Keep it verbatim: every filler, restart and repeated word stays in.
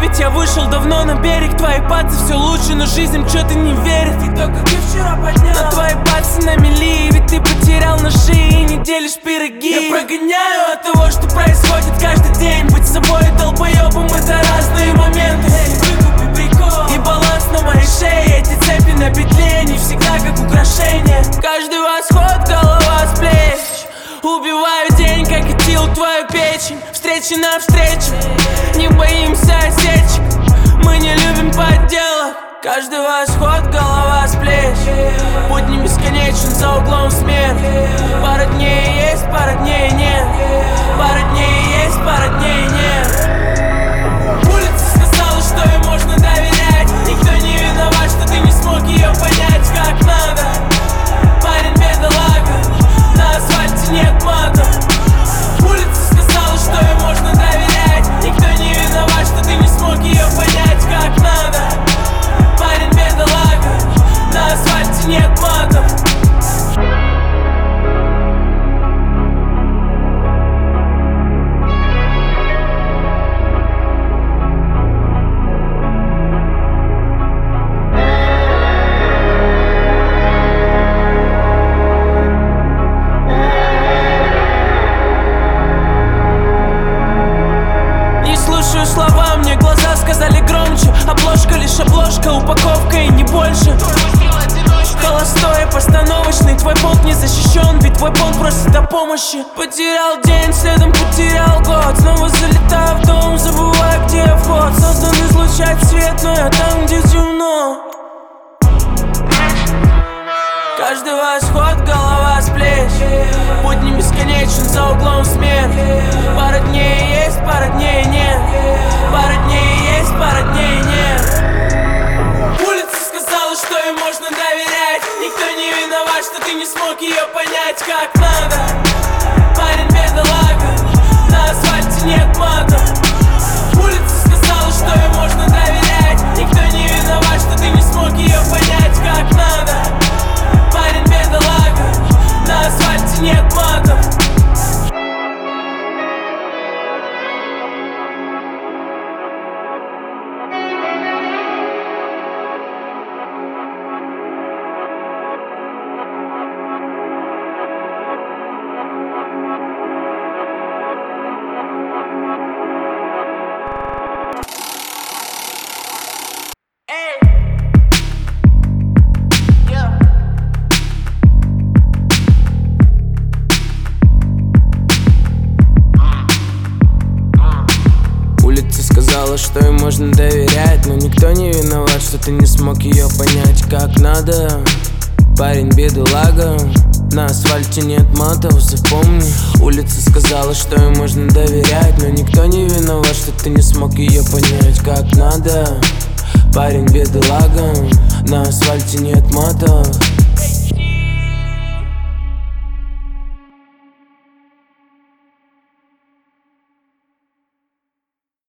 Ведь я вышел давно на берег. Твои пальцы все лучше, но жизнь им что-то не верит. И то, как я вчера поднял. Но твои пальцы на мели, ведь ты потерял на шее и не делишь пироги. Я прогоняю от того, что происходит каждый день. Быть собой и долбоебом — это разные моменты. Выкупи прикол и баланс на моей шее. Эти цепи на петле не всегда как украшение. Каждый восход — голова с плеч. Убиваю день, как и тил твою печень. Встречи на встрече, не боимся осечек. Мы не любим подделок. Каждый восход — голова с плеч. Путь не бесконечен, за углом смерть. Пара дней есть, пара дней нет. Пара дней есть, пара дней нет. Улица сказала, что ей можно доверять. Никто не виноват, что ты не смог ее понять как надо. Парень бедолага, на асфальте нет мата. Улица сказала, что ей можно доверять. Никто не виноват, что ты не смог ее понять как надо. Парень бедолага, на асфальте нет матов. Слова мне глаза сказали громче. Обложка лишь обложка, упаковка и не больше. Холостой, постановочный, твой болт не защищен, ведь твой болт просит о помощи. Потерял день, следом потерял год. Снова залетаю в дом, забываю, где вход. Создан излучать свет, но я там, где темно. Каждый восход — голова с плеч. Путь не бесконечен, за углом смерть. Пара дней есть, пара дней нет. Пара дней есть, пара дней нет. Улица сказала, что ей можно доверять. Никто не виноват, что ты не смог ее понять как надо. Парень бедолага, на асфальте нет мата. Улица сказала, что ей можно доверять. Никто не виноват, что ты не смог ее понять как надо. Парень бедолага, на асфальте нет матов. Сказала, что им можно доверять, но никто не виноват, что ты не смог ее понять как надо. Парень бедолага, на асфальте нет матов, запомни. Улица сказала, что им можно доверять, но никто не виноват, что ты не смог ее понять как надо. Парень бедолага, на асфальте нет матов.